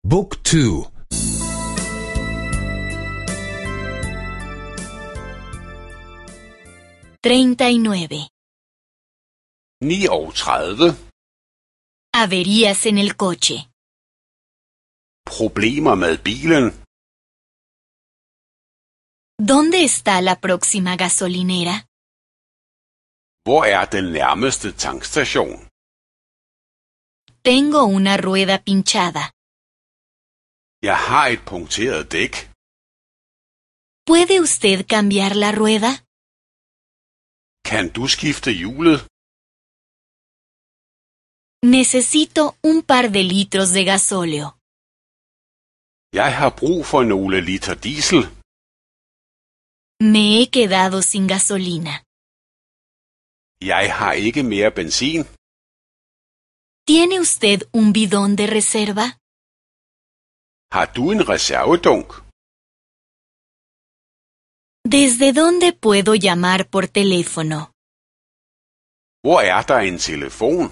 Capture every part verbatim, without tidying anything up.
Book two. treinta y nueve. niogtredive. Averías en el coche. Problemer med bilen. ¿Dónde está la próxima gasolinera? Hvor er den nærmeste tankstation? Tengo una rueda pinchada. Jeg har et punkteret dæk. ¿Puede usted cambiar la rueda? Kan du skifte hjulet? Necesito un par de litros de gasóleo. Jeg har brug for nogle liter diesel. Me he quedado sin gasolina. Jeg har ikke mere benzin. ¿Tiene usted un bidón de reserva? Har du en reservedunk? ¿Desde dónde puedo llamar por teléfono? Hvor er der en telefon?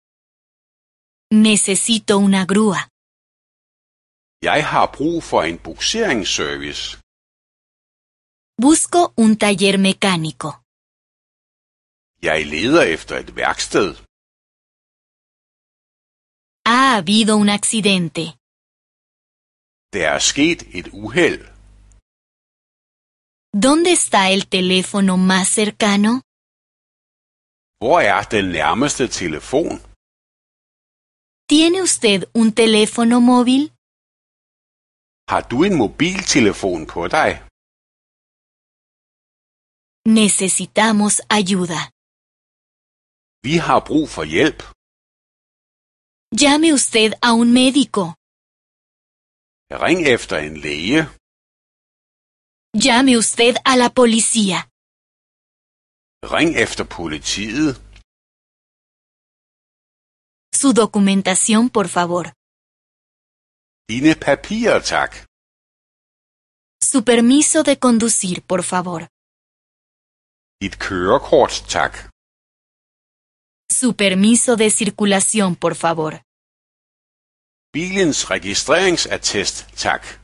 Necesito una grúa. Jeg har brug for en bugseringsservice. Busco un taller mecánico. Jeg leder efter et værksted. Ha habido un accidente. Der er sket et uheld. ¿Dónde está el teléfono más cercano? Hvor er den nærmeste telefon? ¿Tiene usted un teléfono móvil? Har du en mobiltelefon på dig? Necesitamos ayuda. Vi har brug for hjælp. Llame usted a un médico. Ring efter en læge. Llame usted a la policía. Ring efter politiet. Su documentación, por favor. Dine papirer, tak. Su permiso de conducir, por favor. Dit kørekort, tak. Su permiso de circulación, por favor. Bilens registreringsattest, tak.